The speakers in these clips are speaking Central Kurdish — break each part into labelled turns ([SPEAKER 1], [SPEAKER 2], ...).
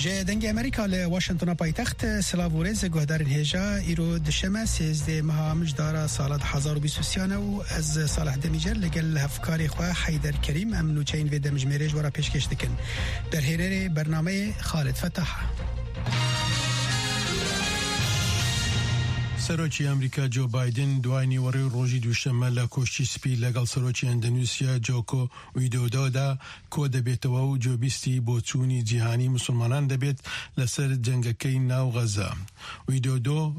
[SPEAKER 1] دنگ امریکا ل واشنطن پایتخت سلاوورز گهدار هجا ایرو دشمه 13 ماه مجدار سال 2023 و از صالح دمیجر لگل هفکاری خو حیدر کریم امنو چین و دمجمریج ورا پیشکش دکن در هیره برنامه خالد فتح.
[SPEAKER 2] سەرۆکی ئەمریکا جۆ بایدن دوای نیوەڕۆی ڕۆژی دووشەممە لە کۆشتی سپی لەگەڵ سەرۆکی ئەندەنووسیا جۆکۆ ویدۆدۆدا کۆ دەبێتەوە و جۆبیستی بۆ چوونی جیهانی مسلمانان دەبێت لەسەر جەنگەکەی ناو غەزە. ویدۆدۆ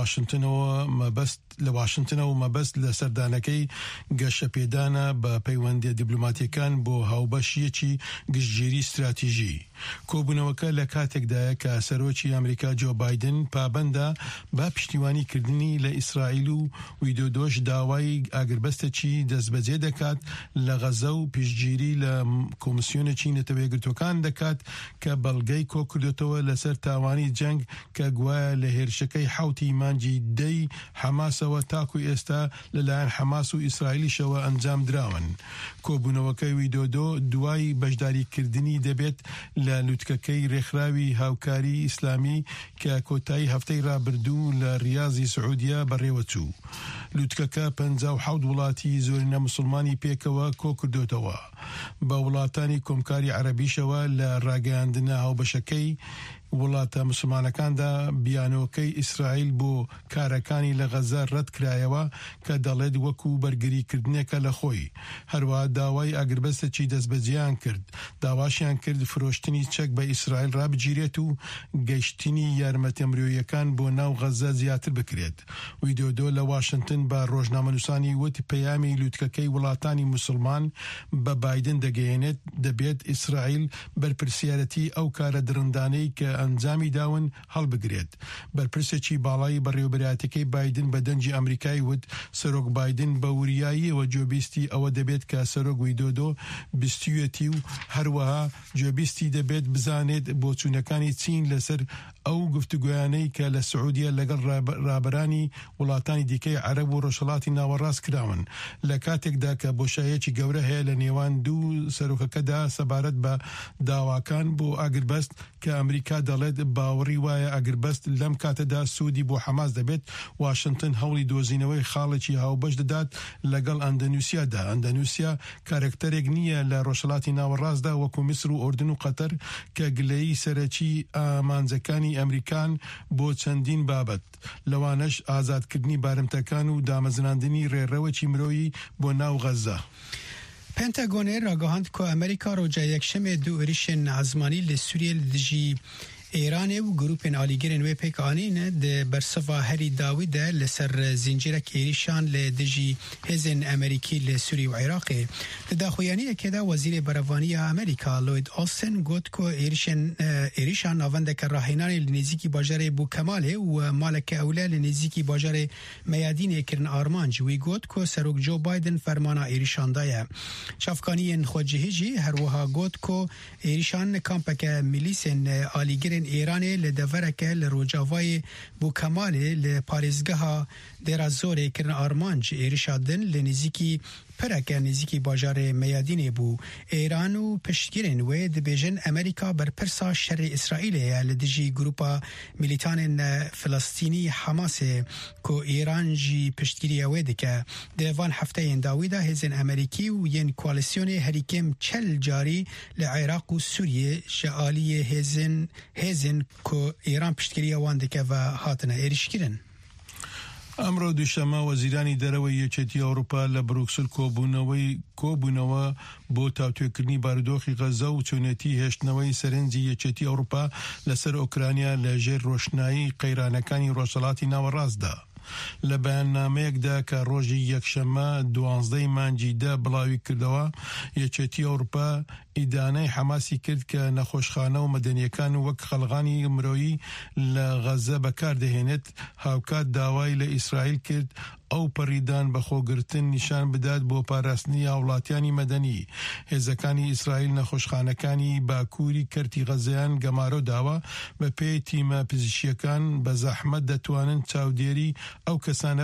[SPEAKER 2] لە واشنتنەوە مەبەست لە سەردانەکەی گەشەپێدانە بە پەیوەندی دیبلۆماتیەکان بۆ هاوبەشیەکی گشتگیری استراتیژی. کۆبوونەوەکە لە کاتێکدایە کە سەرۆکی ئەمریکا جۆ بایدن پابەندە با پشتیوانی کردنی لە ئیسرائیل و ویدۆدۆش داوای ئاگربەستێکی دەستبەجێ دەکات لە غەزە و پشتگیری لە کۆمسیۆنێکی نەتەوە یەکگرتووەکان دەکات کە بەڵگەی کۆکردوێتەوە لەسەر تاوانی جەنگ کە گوایە لە هێرشەکەی حوتی مانگی دەی حەماسەوە تاکو ئێستا لەلایەن حەماس و ئیسرائیلیشەوە ئەنجام دراون. کۆبوونەوەکەی ویدۆدۆ دوای بەشداریکردنی دەبێت لە لوتکەکەی ڕێکخراوی هاوکاری ئیسلامی کە کۆتایی هەفتەی ڕابردوو لە ریاضی سعودیا بەڕێوەچوو. لوتکەکە 57 وڵاتی زۆرینە مسلمانی پێکەوە کۆکردوێتەوە. بە وڵاتانی کۆمکاری عەرەبیشەوە لە ڕاگەیاندنە هاوبەشەکەی وڵاتە مسلمانەکاندا بیانەوەکەی ئیسرائیل بۆ کارەکانی لە غەزە ڕەت کرایەوە کە دەڵێت وەکو بەرگریکردنێکە لە خۆی. هەروەها داوای ئاگربەستێکی دەستبەجێیان کرد. داواشیان کرد فرۆشتنی چەک بە ئیسرائیل ڕابگیرێت و گەیشتنی یارمەتیە مرۆییەکان بۆ ناو غەزە زیاتر بکرێت. ویدۆدۆ لە واشنتن بە ڕۆژنامەنووسانی وت پەیامی لوتکەکەی وڵاتانی مسلمان بە بایدن دەگەیەنێت دەبێت ئیسرائیل بەرپرسیارەتی ئەو کارە درندانەی کە ئەنجامی داون هەڵبگرێت. بەرپرسێکی باڵایی بەڕێوەبەرایەتەکەی بایدن بە دەنجی ئەمریکای وت سەرۆک بایدن بە وریاییەوە جۆبیستی ئەوە دەبێت کە سەرۆک ویدۆدۆ بیستویەتی و هەروەها جۆبیستی دەبێت بزانێت بۆچوونەکانی چین لەسەر ئەو گفتوگویانەی کە لە سعودیە لەگەڵ ڕابەرانی وڵاتانی دیکەی عەرەب و ڕۆژهەڵاتی ناوەڕاست کراون لە کاتێکدا کە بۆشایەکی گەورە هەیە لە نێوان دوو سەرۆکەکەدا سەبارەت بە داواکان بۆ ئاگربەست کە ئەمریکا دەڵێت باوەڕی وایە ئاگربەست لەم کاتەدا سوودی بۆ حەماس دەبێت. واشنتن هەوڵی دۆزینەوەی خاڵێکی هاوبەش دەدات لەگەڵ ئەندەنووسیادا. ئەندەنووسیا کارکتەرێک نییە لە ڕۆژهەڵاتی ناوەڕاستدا وەکو میسر و ئوردن و قەتەر کە گلەیی سەرەکی ئامانجەکانی ئەمریکان بۆ چەندین بابەت لەوانەش ئازادکردنی بارمتەکان و دامەزراندنی ڕێڕەوەکی مرۆیی بۆ ناو غەزە.
[SPEAKER 1] پنتاگۆنێ ڕاگەهاند کە ئەمریکا ڕۆژە یەکشەمێ دوو عێریشên عزمانی لە سووریە دژی ایران و گروپین آلیگرین و پیکانین ده برسوا هری داویده لسر زنجیرک ایریشان لدجی هزن امریکی لسوری و عراق. تداخویانی که دا وزیر بروانی امریکا لوید آستن گوت که ایریشان ناونده که راهینان لنزیکی باجر بو کماله و مالک اوله لنزیکی باجر میادین کرن آرمانج وی گوت که سروک جو بایدن فرمانا ایریشان دایه. شفکانی خودجهیجی هر وها گوت که ایریشان کامپک میلیسن آلیگرین ایرانی لدورکه لروجاوای بو کماله لپاریزگاه درازوره کرن آرمانج ایریشادن لنزیکی پرکه نزیکی باجار میادین بو. ایران و پشتگیرن و دبیجن امریکا بر پرسا شر اسرائیل لدجی گروپا میلیتان فلسطینی حماس که ایران جی پشتگیری ویده که دیوان هفته این داویده هزن امریکی و ین کوالیسیون هریکم چل جاری لعراق و سوریه شعالی هزن که ایران پشتگیری وانده که و هاتنه ایریشگیرن.
[SPEAKER 2] ئەمڕۆ دووشەمە وەزیرانی دەرەوەی یەکێتی ئەوروپا لە بروکسل کۆبوونەوە بۆ تاوتوێکردنی بارودۆخی غەزە و چۆنێتی هێشتنەوەی سەرنجی یەکێتی ئەوروپا لەسەر ئۆکرانیا لە ژێر ڕۆشنایی قەیرانەکانی ڕۆژهەڵاتی ناوەڕاستدا. لە بەیاننامەیەکدا کە ڕۆژی یەکشەمە 12 مانگی بڵاوی کردەوە یەکێتی ئەوروپا ئیدانەی حەماسی کرد کە نەخۆشخانە و مەدەنیەکان وەک خەڵغانی مرۆیی لە غەزە بەکاردەهێنێت. هاوکات داوای لە ئیسرائیل کرد ئەو پەڕیدان بەخۆگرتن نیشان بدات بۆ پاراستنی هاوڵاتیانی مەدەنی. هێزەکانی ئیسرائیل نەخۆشخانەکانی باکووری کەرتی غەزەیان گەمارۆ داوە بە پێی تیمە پزیشکیەکان بە زەحمەت دەتوانن چاودێری ئەو کەسانە